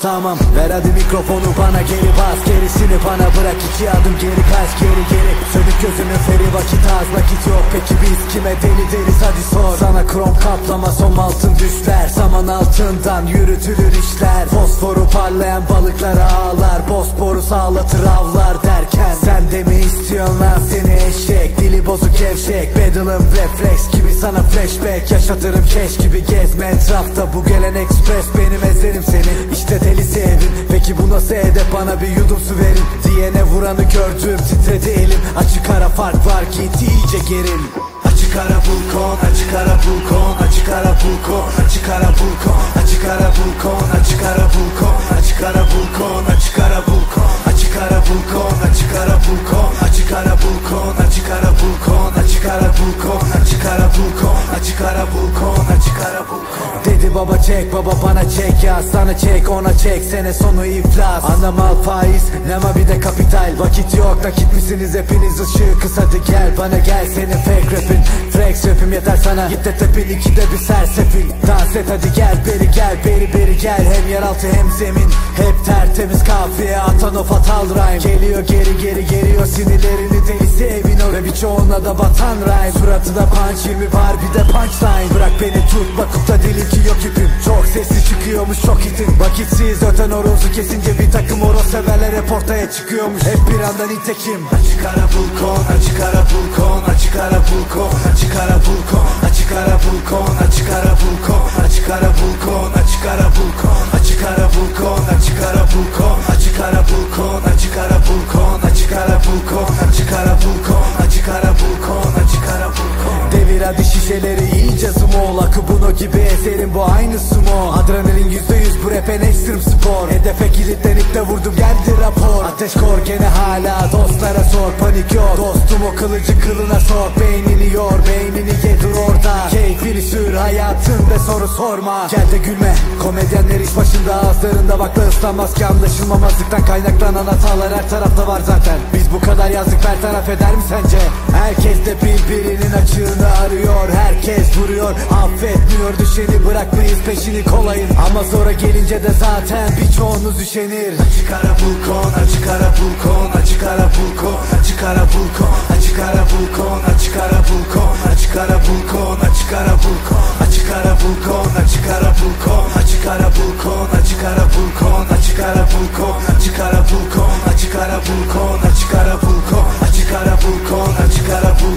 Tamam ver hadi mikrofonu bana, geri bas, gerisini bana bırak, 2 adım geri kaç, geri sönük gözünün feri, vakit az nakit yok, peki biz kime deli deriz hadi sor. Sana krom kaplama som altın düşler, saman altından yürütülür işler. Fosforu parlayan balıklara ağlar, Bosporu sağlatır avlar derken, sen de mi istiyorsun lan seni eşek, dili bozuk gevşek, Bedlam refleks gibi sana flashback yaşatırım, keş gibi gezme etrafta, bu gelen ekspres benim, ezerim seni işte delisi evin. Peki bu nasıl edep, bana bir yudum su verin, diyene vuranı gördüm titredi elim. Açık ara fark var git iyice geril. Açık ara bulkon, açık ara bulkon, açık ara bulkon, açık ara bulkon, açık ara bulkon, açık ara bulkon, açık ara bulkon, açık ara bulkon, açık ara bulkon, açık ara bulkon, açık ara bulkon, açık ara bulkon, açık ara bulkon, açık ara bulkon, açık ara bulkon, açık ara bulkon. Dedi baba çek, baba bana çek ya, sana çek ona çek, sene sonu iflas. Anam al faiz, nema bir de kapital, vakit yok nakit misiniz hepiniz, ışığı kıs hadi gel bana gel, senin fake rapin flex rapim yeter sana, git de tepin ikide bir sersefil. Dans et hadi gel beri gel, hem yeraltı hem zemin, hep tertemiz kafiye atan o fatal rhyme. Geliyor geliyor sinirlerini delisi evin o, ve birçoğuna da batan rhyme. Suratına punch 20 var bir de punchline, bırak beni tut bakıp dilin ki yok ipim, çok sesli çıkıyormuş çok hitin. Vakitsiz öten horozu kesince bir takım horoz severler hep ortaya çıkıyormuş, hep bir anda nitekim. Açık ara bulkon, açık ara bulkon, açık ara bulkon, açık ara bulkon, açık ara bulkon, açık ara bulkon, açık ara bulkon, açık ara bulkon, açık ara bulkon, açık ara bulkon, açık ara bulkon, açık ara bulkon, açık ara bulkon, açık ara bulkon, açık ara bulkon, açık ara bulkon. Devir hadi şişeleri iyice small, Akubuno gibi eserim bu aynı sumo. Adrenalin %100 bu rap en ekstrem spor, hedefe kilitlenip de vurdum geldi rapor. Ateş kor gene hala dostlara sor, panik yok dostum o kılıcı kılına sor. Beynini yor beynini yedir orada, keyfini sür hayatında soru sorma. Gel de gülme komedyenler iş başında, ağızlarında bakla ıslanmaz ki, anlaşılmamazlıktan kaynaklanan hatalar her tarafta var zaten. Biz bu kadar yazdık bertaraf eder mi sence? Herkes de birbirinin açığını arıyor, herkes vuruyor affetmiyor, düşeni bırakmayız peşini kolayın, ama sonra gelince de zaten birçoğunuz üşenir. Açık ara bulkon, açık ara bulkon, açık ara bulkon, açık ara bulkon, açık ara bulkon, açık ara bulkon, açık ara bulkon, açık ara bulkon, açık ara bulkon, açık ara bulkon, açık ara bulkon, açık ara bulkon, açık ara bulkon, açık ara bulkon, açık ara bulkon, açık ara bulkon, açık ara bulkon, açık ara bulkon,